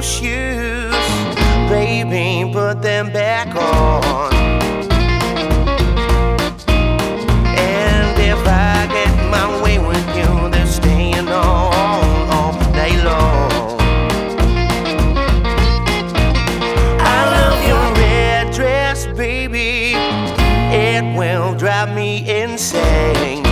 shoes, baby, put them back on. And if I get my way with you, they're staying on all night long. I love your red dress, baby, it will drive me insane.